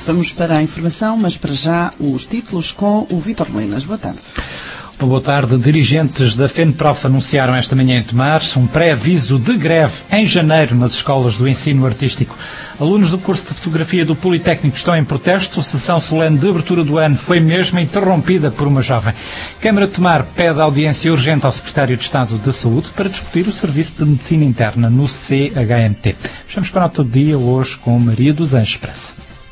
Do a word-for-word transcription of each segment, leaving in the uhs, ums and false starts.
Vamos para a informação, mas para já os títulos com o Vítor Molinas. Boa tarde. Boa tarde. Dirigentes da FENPROF anunciaram esta manhã em Tomar um pré-aviso de greve em janeiro nas escolas do ensino artístico. Alunos do curso de fotografia do Politécnico estão em protesto. A sessão solene de abertura do ano foi mesmo interrompida por uma jovem. Câmara de Tomar pede audiência urgente ao Secretário de Estado de Saúde para discutir o Serviço de Medicina Interna no C H M T. Fechamos com a nota do dia hoje com Maria dos Anjos Praça.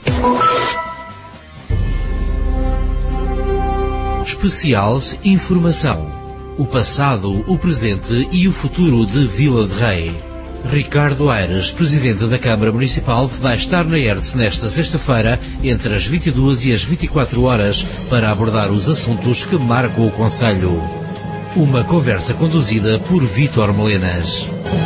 Especial Informação. O passado, o presente e o futuro de Vila de Rei. Ricardo Aires, Presidente da Câmara Municipal, vai estar na E R S nesta sexta-feira, entre as vinte e duas e as vinte e quatro horas, para abordar os assuntos que marcam o Concelho. Uma conversa conduzida por Vítor Molinas.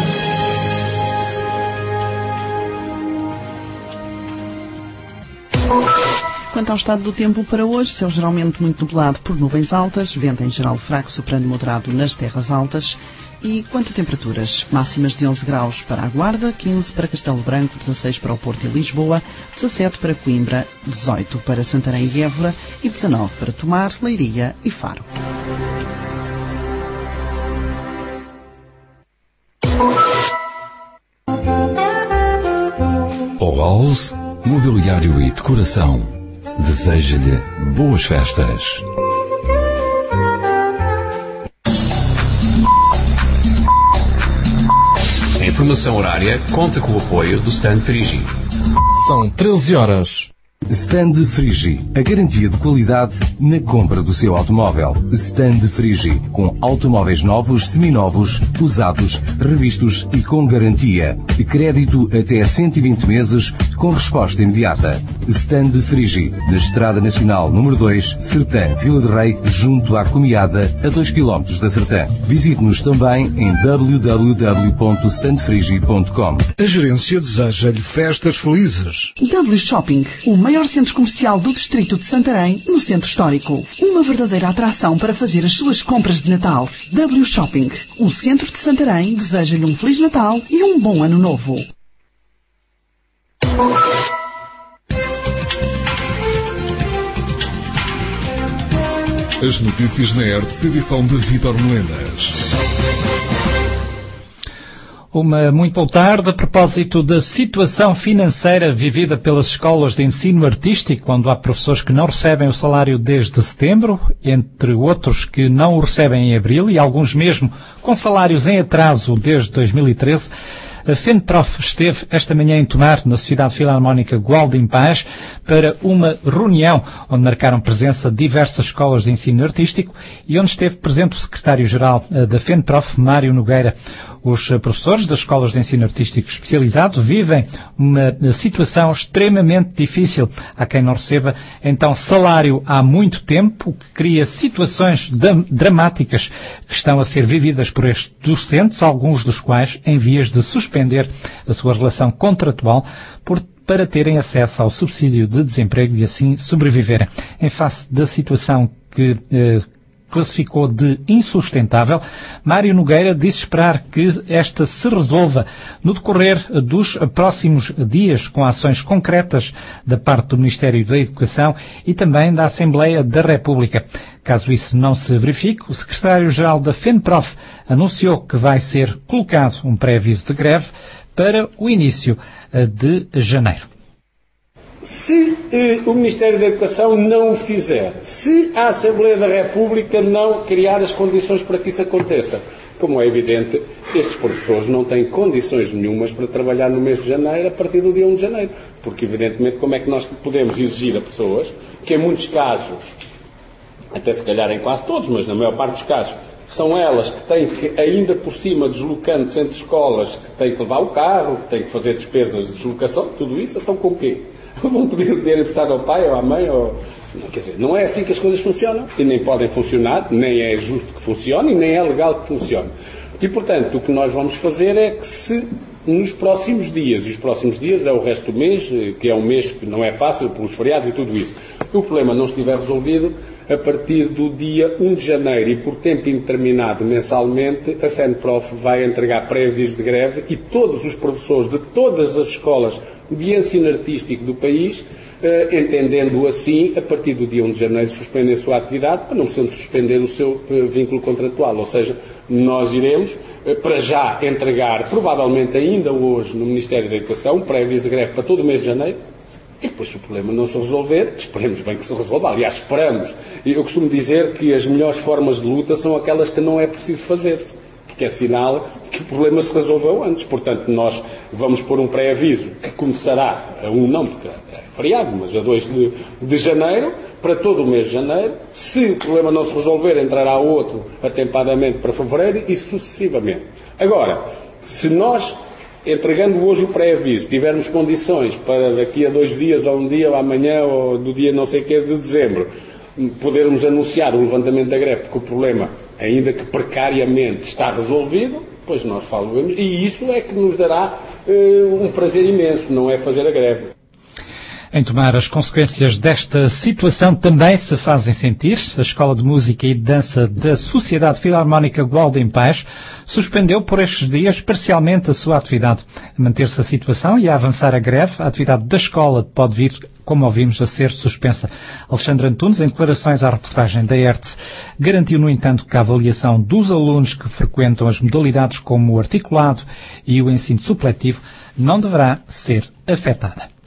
Quanto ao estado do tempo para hoje, céu geralmente muito nublado por nuvens altas, vento em geral fraco soprando moderado nas terras altas. E quanto a temperaturas, máximas de onze graus para a Guarda, quinze para Castelo Branco, dezasseis para o Porto e Lisboa, dezassete para Coimbra, dezoito para Santarém e Évora e dezanove para Tomar, Leiria e Faro. Oals, mobiliário e decoração. Deseja-lhe boas festas. A informação horária conta com o apoio do Stand Frigi. São treze horas. Stand Frigi, a garantia de qualidade na compra do seu automóvel. Stand Frigi, com automóveis novos, seminovos, usados, revistos e com garantia. Crédito até cento e vinte meses, com resposta imediata. Stand Frigi, na Estrada Nacional número dois, Sertã, Vila de Rei, junto à Comiada, a dois quilómetros da Sertã. Visite-nos também em w w w ponto stand frigi ponto com. A gerência deseja-lhe festas felizes. W Shopping, o maior centro comercial do distrito de Santarém, no centro histórico. Uma verdadeira atração para fazer as suas compras de Natal. W Shopping, o centro de Santarém, deseja-lhe um Feliz Natal e um bom Ano Novo. As notícias na E R T, edição de Vítor Molinas. Uma muito boa tarde. A propósito da situação financeira vivida pelas escolas de ensino artístico, quando há professores que não recebem o salário desde setembro, entre outros que não o recebem em abril e alguns mesmo com salários em atraso desde dois mil e treze, a FENPROF esteve esta manhã em Tomar, na Sociedade Filarmónica Gualdim Paz, para uma reunião onde marcaram presença diversas escolas de ensino artístico e onde esteve presente o secretário-geral da FENPROF, Mário Nogueira. Os professores das escolas de ensino artístico especializado vivem uma situação extremamente difícil. Há quem não receba, então, salário há muito tempo, o que cria situações dramáticas que estão a ser vividas por estes docentes, alguns dos quais em vias de suspender a sua relação contratual por para terem acesso ao subsídio de desemprego e assim sobreviverem. Em face da situação que eh, classificou de insustentável, Mário Nogueira disse esperar que esta se resolva no decorrer dos próximos dias com ações concretas da parte do Ministério da Educação e também da Assembleia da República. Caso isso não se verifique, o secretário-geral da FENPROF anunciou que vai ser colocado um pré-aviso de greve para o início de janeiro. Se eh, o Ministério da Educação não o fizer, se a Assembleia da República não criar as condições para que isso aconteça, como é evidente, estes professores não têm condições nenhumas para trabalhar no mês de janeiro a partir do dia um de janeiro. Porque, evidentemente, como é que nós podemos exigir a pessoas que, em muitos casos, até se calhar em quase todos, mas na maior parte dos casos, são elas que têm que, ainda por cima, deslocando-se entre escolas, que têm que levar o carro, que têm que fazer despesas de deslocação, tudo isso, então com o quê? Vão pedir o dinheiro emprestado ao pai ou à mãe? Ou... Não, quer dizer, não é assim que as coisas funcionam e nem podem funcionar, nem é justo que funcione e nem é legal que funcione. E, portanto, o que nós vamos fazer é que se nos próximos dias, e os próximos dias é o resto do mês, que é um mês que não é fácil pelos feriados e tudo isso, o problema não estiver resolvido, a partir do dia um de janeiro e por tempo indeterminado mensalmente, a FENPROF vai entregar pré-aviso de greve e todos os professores de todas as escolas de ensino artístico do país uh, entendendo assim, a partir do dia um de janeiro, suspendem a sua atividade, para não sendo suspender o seu uh, vínculo contratual. Ou seja, nós iremos, uh, para já, entregar, provavelmente ainda hoje, no Ministério da Educação, um pré-aviso de greve para todo o mês de janeiro, e depois, se o problema não se resolver, esperemos bem que se resolva. Aliás, esperamos. Eu costumo dizer que as melhores formas de luta são aquelas que não é preciso fazer-se, porque é sinal que o problema se resolveu antes. Portanto, nós vamos pôr um pré-aviso que começará a um, não porque é feriado, mas a dois de, de janeiro, para todo o mês de janeiro. Se o problema não se resolver, entrará outro atempadamente para fevereiro e sucessivamente. Agora, se nós, entregando hoje o pré-aviso, tivermos condições para daqui a dois dias, ou um dia, ou amanhã, ou do dia não sei o que de dezembro, podermos anunciar o levantamento da greve, porque o problema, ainda que precariamente, está resolvido, pois nós falamos, e isso é que nos dará uh, um prazer imenso, não é fazer a greve. Em tomar as consequências desta situação também se fazem sentir. A Escola de Música e de Dança da Sociedade Filarmónica Gualda Paz suspendeu por estes dias parcialmente a sua atividade. A manter-se a situação e a avançar a greve, a atividade da escola pode vir, como ouvimos, a ser suspensa. Alexandre Antunes, em declarações à reportagem da E R T S, garantiu, no entanto, que a avaliação dos alunos que frequentam as modalidades como o articulado e o ensino supletivo não deverá ser afetada.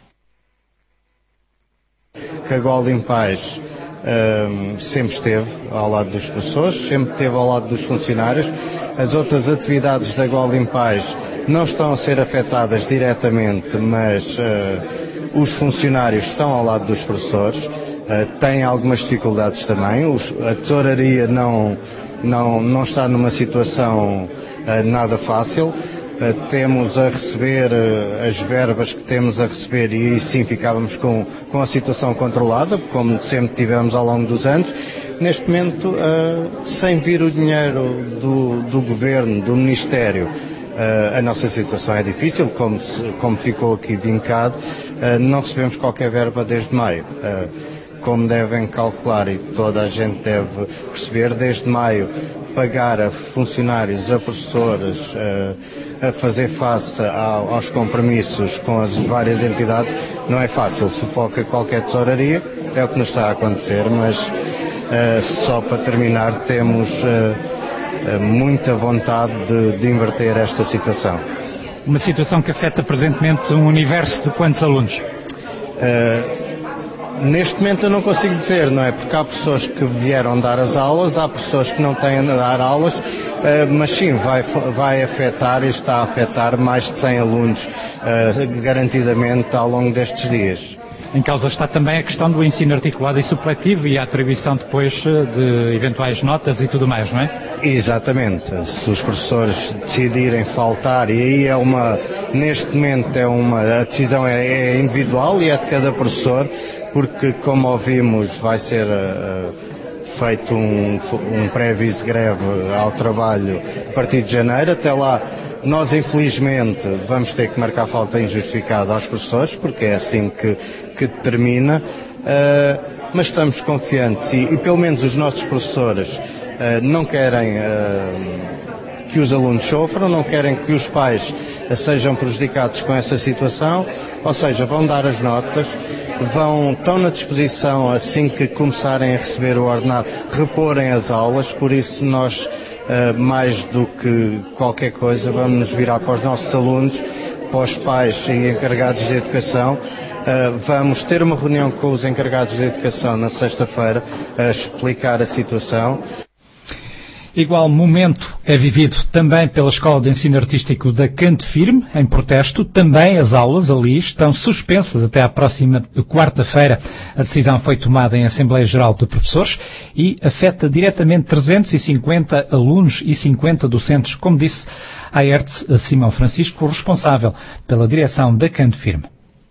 Que a Gualda Paz um, sempre esteve ao lado dos professores, sempre esteve ao lado dos funcionários. As outras atividades da Gualda Paz não estão a ser afetadas diretamente, mas uh, os funcionários estão ao lado dos professores, uh, têm algumas dificuldades também. Os, a tesouraria não, não, não está numa situação uh, nada fácil. Uh, temos a receber uh, as verbas que temos a receber e aí sim ficávamos com, com a situação controlada, como sempre tivemos ao longo dos anos. Neste momento, uh, sem vir o dinheiro do, do Governo, do Ministério, uh, a nossa situação é difícil, como, se, como ficou aqui vincado, uh, não recebemos qualquer verba desde maio. Uh, como devem calcular e toda a gente deve perceber, desde maio pagar a funcionários, a professores, uh, a fazer face ao, aos compromissos com as várias entidades não é fácil, sufoca qualquer tesouraria, é o que nos está a acontecer, mas uh, só para terminar temos uh, uh, muita vontade de, de inverter esta situação. Uma situação que afeta presentemente um universo de quantos alunos? Uh, Neste momento eu não consigo dizer, não é? Porque há pessoas que vieram dar as aulas, há pessoas que não têm a dar aulas, mas sim, vai, vai afetar e está a afetar mais de cem alunos, garantidamente, ao longo destes dias. Em causa está também a questão do ensino articulado e supletivo e a atribuição depois de eventuais notas e tudo mais, não é? Exatamente. Se os professores decidirem faltar, e aí é uma, neste momento é uma, a decisão é, é individual e é de cada professor, porque, como ouvimos, vai ser uh, feito um, um pré-aviso de greve ao trabalho a partir de janeiro. Até lá, nós, infelizmente, vamos ter que marcar falta injustificada aos professores, porque é assim que, que termina. Uh, mas estamos confiantes e, e, pelo menos, os nossos professores uh, não querem uh, que os alunos sofram, não querem que os pais uh, sejam prejudicados com essa situação, ou seja, vão dar as notas, vão, estão na disposição, assim que começarem a receber o ordenado, reporem as aulas. Por isso nós, uh, mais do que qualquer coisa, vamos nos virar para os nossos alunos, para os pais e encarregados de educação. Uh, vamos ter uma reunião com os encarregados de educação na sexta-feira a explicar a situação. Igual momento é vivido também pela Escola de Ensino Artístico da Canto Firme, em protesto. Também as aulas ali estão suspensas até à próxima quarta-feira. A decisão foi tomada em Assembleia Geral de Professores e afeta diretamente trezentos e cinquenta alunos e cinquenta docentes, como disse a E R T S Simão Francisco, responsável pela direção da Canto Firme.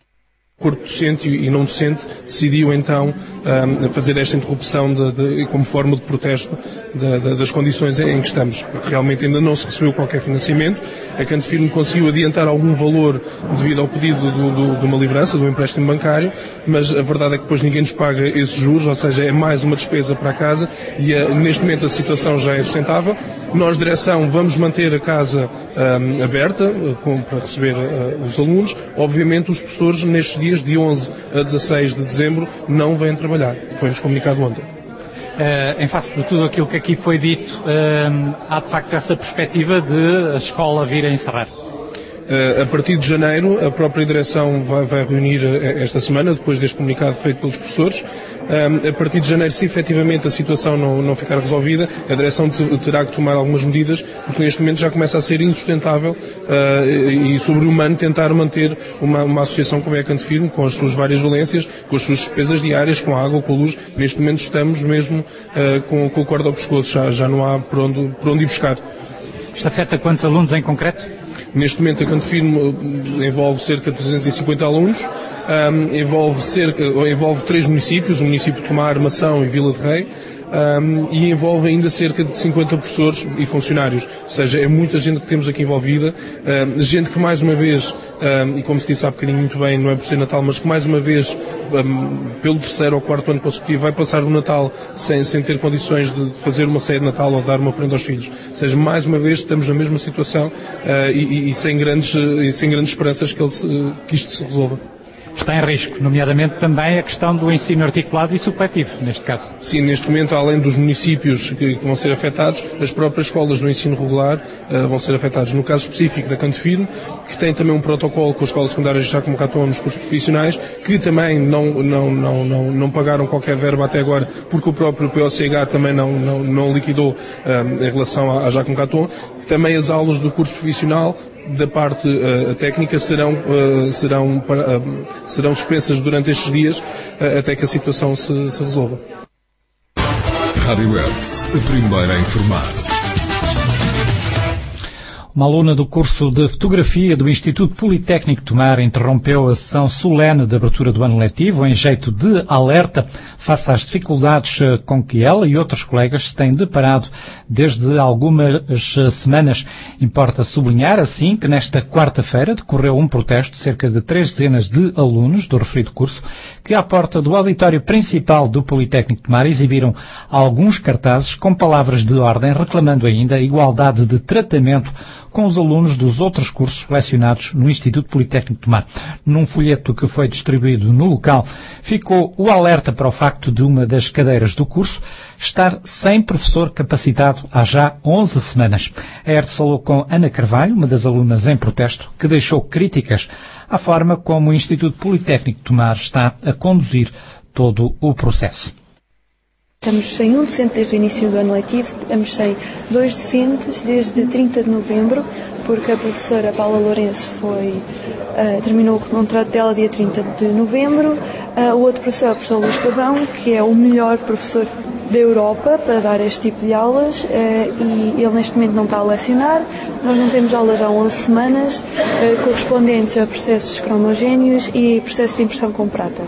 O corpo docente e não docente decidiu então um, fazer esta interrupção de, de, como forma de protesto de, de, das condições em que estamos, porque realmente ainda não se recebeu qualquer financiamento. A Canto Firme conseguiu adiantar algum valor devido ao pedido do, do, de uma livrança, do empréstimo bancário, mas a verdade é que depois ninguém nos paga esses juros, ou seja, é mais uma despesa para a casa e a, neste momento a situação já é sustentável. Nós, direção, vamos manter a casa um, aberta com, para receber uh, os alunos. Obviamente os professores nestes dias férias, de onze a dezasseis de dezembro, não vêm trabalhar. Foi-nos comunicado ontem. Uh, em face de tudo aquilo que aqui foi dito, uh, há de facto essa perspectiva de a escola vir a encerrar? Uh, a partir de janeiro, a própria direção vai, vai reunir esta semana, depois deste comunicado feito pelos professores. Um, a partir de janeiro, se efetivamente a situação não, não ficar resolvida, a direção terá que tomar algumas medidas, porque neste momento já começa a ser insustentável uh, e sobre-humano tentar manter uma, uma associação como é a Canto Firme, com as suas várias valências, com as suas despesas diárias, com a água, com a luz. Neste momento estamos mesmo uh, com, com o corda ao pescoço, já, já não há por onde, por onde ir buscar. Isto afeta quantos alunos em concreto? Neste momento a Canto Firme envolve cerca de trezentos e cinquenta alunos, um, envolve, cerca, envolve três municípios, o município de Tomar, Mação e Vila de Rei, um, e envolve ainda cerca de cinquenta professores e funcionários, ou seja, é muita gente que temos aqui envolvida, um, gente que mais uma vez, um, e como se disse há bocadinho muito bem, não é por ser Natal, mas que mais uma vez, um, pelo terceiro ou quarto ano consecutivo, vai passar o Natal sem, sem ter condições de fazer uma ceia de Natal ou dar uma prenda aos filhos. Ou seja, mais uma vez estamos na mesma situação uh, e, e, sem grandes, e sem grandes esperanças que, ele se, uh, que isto se resolva. Está em risco, nomeadamente também a questão do ensino articulado e supletivo, neste caso. Sim, neste momento, além dos municípios que, que vão ser afetados, as próprias escolas do ensino regular uh, vão ser afetadas. No caso específico da Canto Firme, que tem também um protocolo com a Escola Secundária Jacome Raton nos cursos profissionais, que também não, não, não, não, não pagaram qualquer verba até agora, porque o próprio P O C H também não, não, não liquidou uh, em relação à Jacome Raton. Também as aulas do curso profissional da parte uh, técnica serão, uh, serão, uh, serão suspensas durante estes dias uh, até que a situação se, se resolva. Rádio Hertz, a primeira a informar. Uma aluna do curso de Fotografia do Instituto Politécnico de Tomar interrompeu a sessão solene de abertura do ano letivo em jeito de alerta face às dificuldades com que ela e outros colegas se têm deparado desde algumas semanas. Importa sublinhar, assim, que nesta quarta-feira decorreu um protesto de cerca de três dezenas de alunos do referido curso que, à porta do auditório principal do Politécnico de Tomar, exibiram alguns cartazes com palavras de ordem reclamando ainda a igualdade de tratamento com os alunos dos outros cursos selecionados no Instituto Politécnico de Tomar. Num folheto que foi distribuído no local, ficou o alerta para o facto de uma das cadeiras do curso estar sem professor capacitado há já onze semanas. A Hertz falou com Ana Carvalho, uma das alunas em protesto, que deixou críticas à forma como o Instituto Politécnico de Tomar está a conduzir todo o processo. Estamos sem um docente desde o início do ano letivo, estamos sem dois docentes desde trinta de novembro, porque a professora Paula Lourenço foi, uh, terminou o contrato dela dia trinta de novembro. Uh, o outro professor é o professor Luís Pavão, que é o melhor professor da Europa para dar este tipo de aulas, uh, e ele neste momento não está a lecionar. Nós não temos aulas há onze semanas, uh, correspondentes a processos cromogéneos e processos de impressão com prata.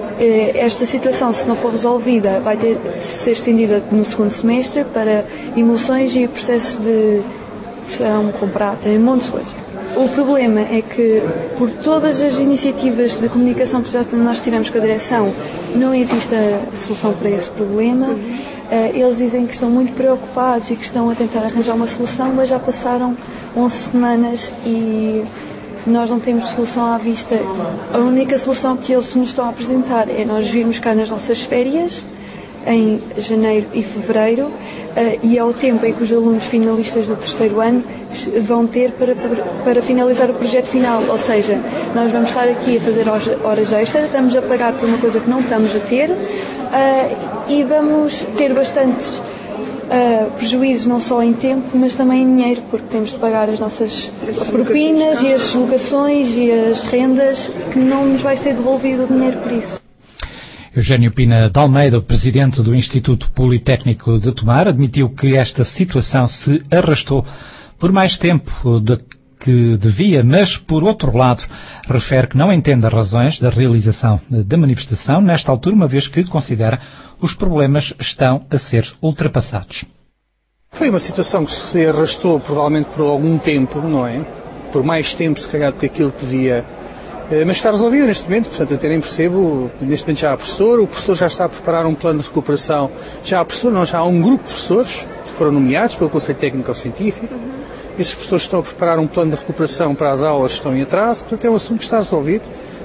Esta situação, se não for resolvida, vai ter de ser estendida no segundo semestre para emulsões e processos de impressão com prata, um monte de coisas. O problema é que, por todas as iniciativas de comunicação que já nós tivemos com a direção, não existe a solução para esse problema. Eles dizem que estão muito preocupados e que estão a tentar arranjar uma solução, mas já passaram onze semanas e nós não temos solução à vista. A única solução que eles nos estão a apresentar é nós virmos cá nas nossas férias, em janeiro e fevereiro, e é o tempo em que os alunos finalistas do terceiro ano vão ter para, para, para finalizar o projeto final. Ou seja, nós vamos estar aqui a fazer horas extras, estamos a pagar por uma coisa que não estamos a ter, e vamos ter bastantes Uh, prejuízos não só em tempo, mas também em dinheiro, porque temos de pagar as nossas propinas e as locações e as rendas, que não nos vai ser devolvido o dinheiro por isso. Eugênio Pina de Almeida, o presidente do Instituto Politécnico de Tomar, admitiu que esta situação se arrastou por mais tempo do que devia, mas, por outro lado, refere que não entende as razões da realização da manifestação nesta altura, uma vez que considera os problemas estão a ser ultrapassados. Foi uma situação que se arrastou provavelmente por algum tempo, não é? Por mais tempo, se calhar, do que aquilo que devia. Mas está resolvida neste momento, portanto, eu até nem percebo. Neste momento já há professor, o professor já está a preparar um plano de recuperação. Já há professor, não, já há um grupo de professores que foram nomeados pelo Conselho Técnico-Científico. Esses professores estão a preparar um plano de recuperação para as aulas que estão em atraso, portanto é um assunto que está resolvido.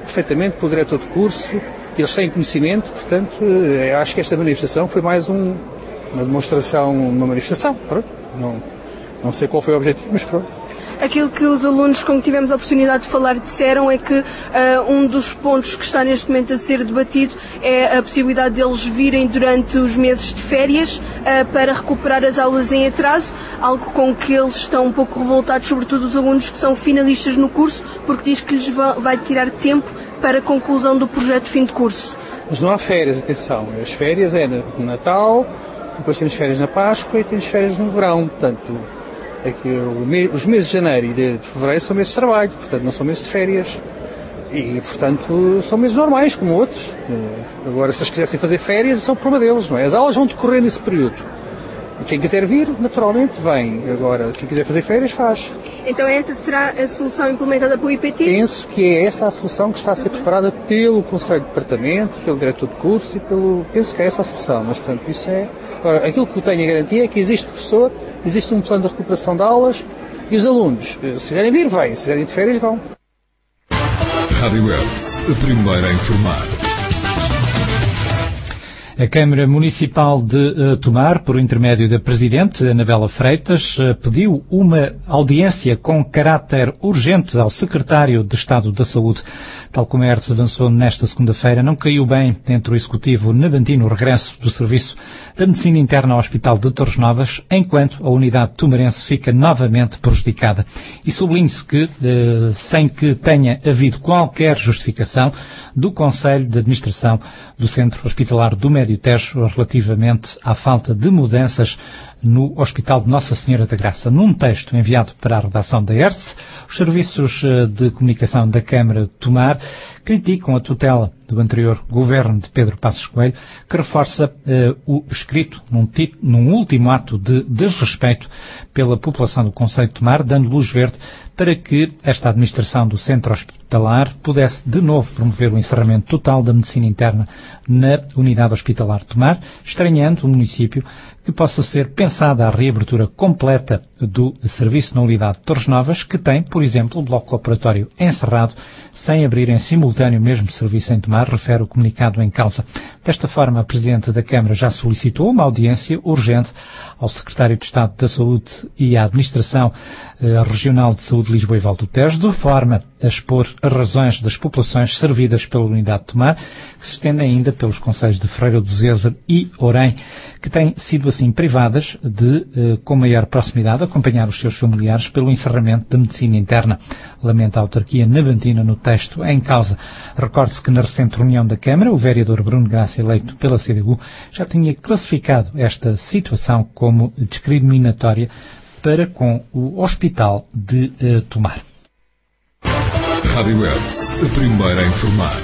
perfeitamente pelo diretor de curso, eles têm conhecimento, portanto, eu acho que esta manifestação foi mais um, uma demonstração, uma manifestação, pronto, não, não sei qual foi o objetivo, mas pronto. Aquilo que os alunos com que tivemos a oportunidade de falar disseram é que uh, um dos pontos que está neste momento a ser debatido é a possibilidade deles virem durante os meses de férias uh, para recuperar as aulas em atraso, algo com que eles estão um pouco revoltados, sobretudo os alunos que são finalistas no curso, porque diz que lhes vai tirar tempo para a conclusão do projeto de fim de curso. Mas não há férias, atenção, as férias é no Natal, depois temos férias na Páscoa e temos férias no verão, portanto... É que os meses de janeiro e de fevereiro são meses de trabalho, portanto não são meses de férias e, portanto, são meses normais como outros. Agora, se eles quisessem fazer férias, são problema deles, não é? As aulas vão decorrer nesse período. E quem quiser vir, naturalmente, vem. Agora, quem quiser fazer férias, faz. Então essa será a solução implementada pelo I P T? Penso que é essa a solução que está a ser preparada pelo Conselho de Departamento, pelo diretor de curso e pelo... Penso que é essa a solução, mas, portanto, isso é... Agora, aquilo que eu tenho a garantia é que existe professor, existe um plano de recuperação de aulas e os alunos, se quiserem vir, vêm. Se quiserem ir de férias, vão. Rádio Hertz, a primeira a informar. A Câmara Municipal de uh, Tomar, por intermédio da Presidente, Anabela Freitas, uh, pediu uma audiência com caráter urgente ao Secretário de Estado da Saúde. Tal como a Hertz avançou nesta segunda-feira, não caiu bem entre o Executivo Nabantino o regresso do Serviço da Medicina Interna ao Hospital de Torres Novas, enquanto a unidade tomarense fica novamente prejudicada. E sublinhe-se que, uh, sem que tenha havido qualquer justificação do Conselho de Administração do Centro Hospitalar do Médio Tejo relativamente à falta de mudanças no Hospital de Nossa Senhora da Graça. Num texto enviado para a redação da Hertz, os serviços de comunicação da Câmara de Tomar criticam a tutela do anterior governo de Pedro Passos Coelho, que reforça uh, o escrito num, tito, num último ato de desrespeito pela população do Concelho de Tomar, dando luz verde para que esta administração do centro hospitalar pudesse de novo promover o encerramento total da medicina interna na unidade hospitalar de Tomar, estranhando o município que possa ser pensada a reabertura completa do serviço na unidade de Torres Novas, que tem, por exemplo, o bloco operatório encerrado, sem abrir em simultâneo o mesmo serviço em Tomar, refere o comunicado em causa. Desta forma, a Presidente da Câmara já solicitou uma audiência urgente ao Secretário de Estado da Saúde e à Administração eh, Regional de Saúde de Lisboa e Val do Tejo, de forma a expor as razões das populações servidas pela unidade de Tomar, que se estendem ainda pelos concelhos de Freira do Zezer e Orém, que têm sido assim privadas de, eh, com maior proximidade, acompanhar os seus familiares pelo encerramento da medicina interna. Lamenta a autarquia nabantina no texto em causa. Recorde-se que na recente reunião da Câmara, o vereador Bruno Graça, eleito pela C D U, já tinha classificado esta situação como discriminatória para com o Hospital de uh, Tomar. Rádio Hertz, a primeira a informar.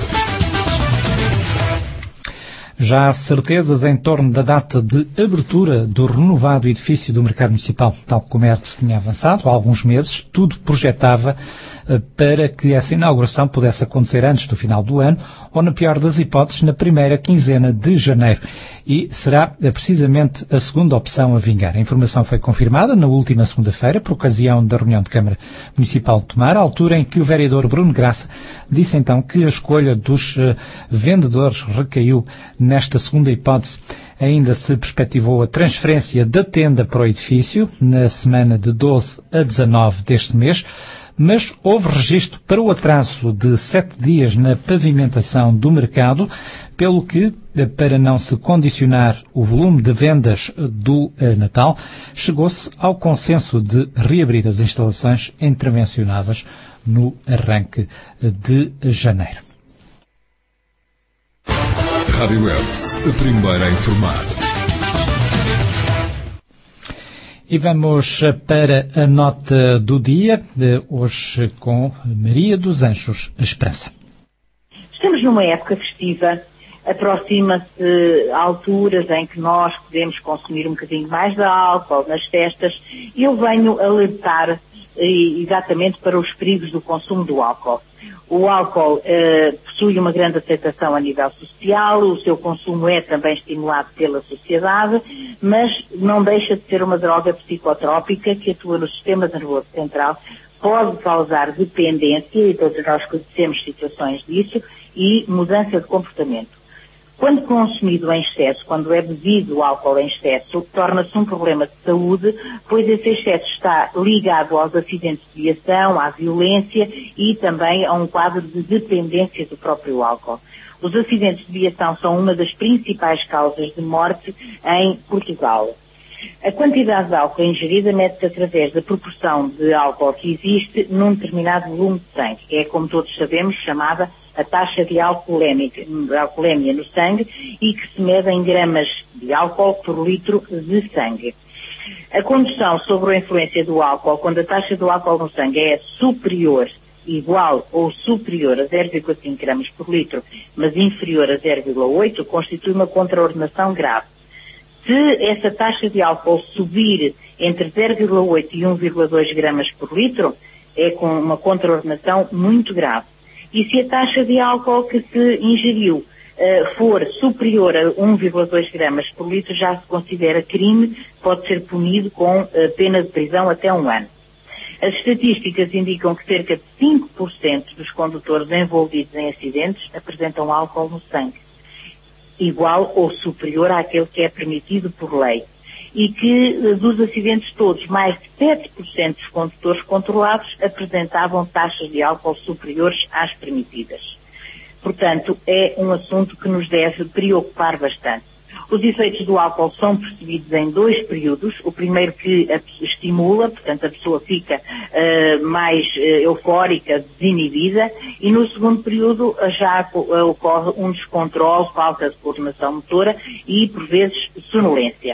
Já há certezas em torno da data de abertura do renovado edifício do Mercado Municipal, tal como a Hertz tinha avançado há alguns meses. Tudo projetava uh, para que essa inauguração pudesse acontecer antes do final do ano ou, na pior das hipóteses, na primeira quinzena de janeiro. E será uh, precisamente a segunda opção a vingar. A informação foi confirmada na última segunda-feira, por ocasião da reunião de Câmara Municipal de Tomar, à altura em que o vereador Bruno Graça disse então que a escolha dos uh, vendedores recaiu nesta segunda hipótese. Ainda se perspectivou a transferência da tenda para o edifício na semana de doze a dezanove deste mês, mas houve registro para o atraso de sete dias na pavimentação do mercado, pelo que, para não se condicionar o volume de vendas do Natal, chegou-se ao consenso de reabrir as instalações intervencionadas no arranque de janeiro. Rádio Hertz, a primeira a informar. E vamos para a nota do dia, de hoje com Maria dos Anjos Esperança. Estamos numa época festiva, aproxima-se alturas em que nós podemos consumir um bocadinho mais de álcool nas festas, e eu venho alertar exatamente para os perigos do consumo do álcool. O álcool eh, possui uma grande aceitação a nível social, o seu consumo é também estimulado pela sociedade, mas não deixa de ser uma droga psicotrópica que atua no sistema nervoso central, pode causar dependência, e todos nós conhecemos situações disso, e mudança de comportamento. Quando consumido em excesso, quando é bebido o álcool em excesso, torna-se um problema de saúde, pois esse excesso está ligado aos acidentes de viação, à violência e também a um quadro de dependência do próprio álcool. Os acidentes de viação são uma das principais causas de morte em Portugal. A quantidade de álcool ingerida mede-se através da proporção de álcool que existe num determinado volume de sangue, que é, como todos sabemos, chamada a taxa de alcoolemia no sangue e que se mede em gramas de álcool por litro de sangue. A condução sobre a influência do álcool, quando a taxa do álcool no sangue é superior, igual ou superior a zero vírgula cinco gramas por litro, mas inferior a zero vírgula oito, constitui uma contraordenação grave. Se essa taxa de álcool subir entre zero vírgula oito e um vírgula dois gramas por litro, é com uma contraordenação muito grave. E se a taxa de álcool que se ingeriu uh, for superior a um vírgula dois gramas por litro, já se considera crime, pode ser punido com uh, pena de prisão até um ano. As estatísticas indicam que cerca de cinco por cento dos condutores envolvidos em acidentes apresentam álcool no sangue, igual ou superior àquele que é permitido por lei. E que dos acidentes todos, mais de sete por cento dos condutores controlados apresentavam taxas de álcool superiores às permitidas. Portanto, é um assunto que nos deve preocupar bastante. Os efeitos do álcool são percebidos em dois períodos. O primeiro que a estimula, portanto a pessoa fica uh, mais uh, eufórica, desinibida, e no segundo período uh, já uh, ocorre um descontrole, falta de coordenação motora e, por vezes, sonolência.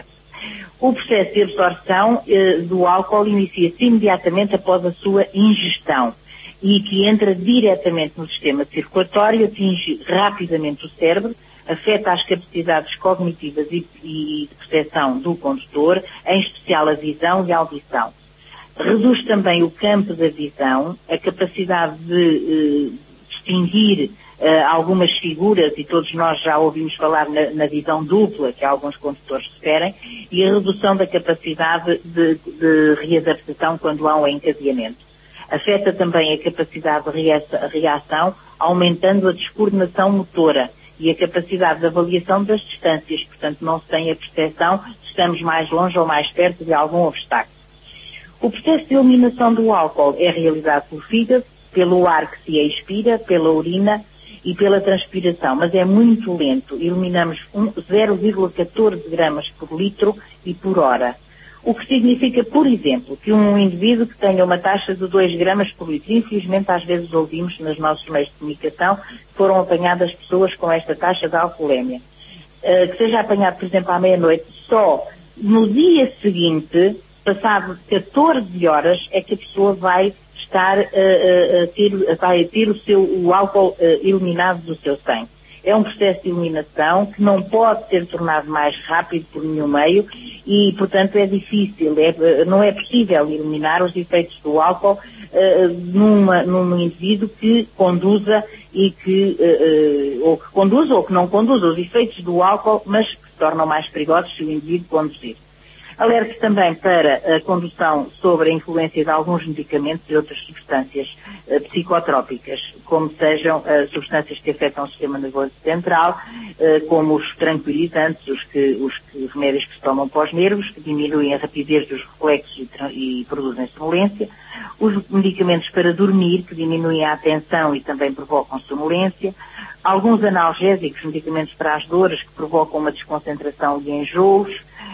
O processo de absorção eh, do álcool inicia-se imediatamente após a sua ingestão e que entra diretamente no sistema circulatório, atinge rapidamente o cérebro, afeta as capacidades cognitivas e, e de percepção do condutor, em especial a visão e a audição. Reduz também o campo da visão, a capacidade de eh, distinguir Uh, algumas figuras, e todos nós já ouvimos falar na, na visão dupla que alguns condutores referem, e a redução da capacidade de, de readaptação quando há um encadeamento. Afeta também a capacidade de reação, aumentando a descoordenação motora e a capacidade de avaliação das distâncias, portanto não se tem a percepção se estamos mais longe ou mais perto de algum obstáculo. O processo de eliminação do álcool é realizado pelo fígado, pelo ar que se expira, pela urina e pela transpiração, mas é muito lento. Eliminamos zero vírgula catorze gramas por litro e por hora. O que significa, por exemplo, que um indivíduo que tenha uma taxa de dois gramas por litro, infelizmente às vezes ouvimos nos nossos meios de comunicação que foram apanhadas pessoas com esta taxa de alcoolemia, uh, que seja apanhado, por exemplo, à meia-noite, só no dia seguinte, passado catorze horas, é que a pessoa vai estar uh, uh, a ter, vai ter o, seu, o álcool uh, eliminado do seu sangue. É um processo de eliminação que não pode ser tornado mais rápido por nenhum meio e, portanto, é difícil, é, não é possível eliminar os efeitos do álcool uh, numa, num indivíduo que conduza e que, uh, uh, ou que conduza ou que não conduza os efeitos do álcool, mas que se tornam mais perigosos se o indivíduo conduzir. Alerta também para a condução sobre a influência de alguns medicamentos e outras substâncias uh, psicotrópicas, como sejam uh, substâncias que afetam o sistema nervoso central, uh, como os tranquilizantes, os, que, os, que, os remédios que se tomam para os nervos, que diminuem a rapidez dos reflexos e, e produzem sonolência, os medicamentos para dormir, que diminuem a atenção e também provocam sonolência, alguns analgésicos, medicamentos para as dores, que provocam uma desconcentração e enjoos,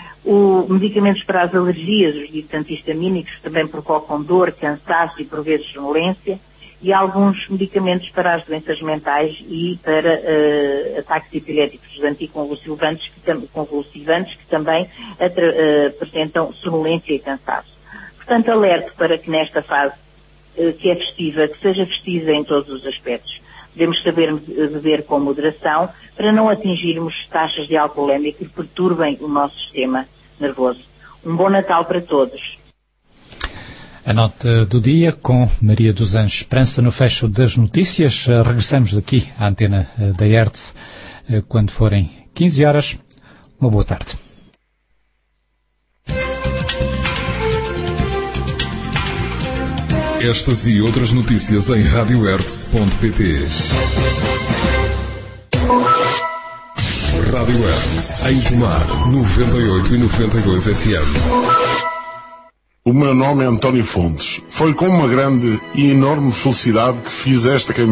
os medicamentos para as alergias, os ditos antihistamínicos, também provocam dor, cansaço e por vezes sonolência, e alguns medicamentos para as doenças mentais e para uh, ataques epiléticos anticonvulsivantes, que, tam convulsivantes, que também uh, apresentam sonolência e cansaço. Portanto, alerto para que nesta fase uh, que é festiva, que seja festiva em todos os aspectos. Devemos saber beber com moderação para não atingirmos taxas de alcoolemia que perturbem o nosso sistema nervoso. Um bom Natal para todos. A nota do dia com Maria dos Anjos Esperança no fecho das notícias. Regressamos daqui à antena da R T S quando forem quinze horas. Uma boa tarde. Estas e outras notícias em radio hertz ponto pt. Rádio Hertz, em Tomar, noventa e oito e noventa e dois F M. O meu nome é António Fontes. Foi com uma grande e enorme felicidade que fiz esta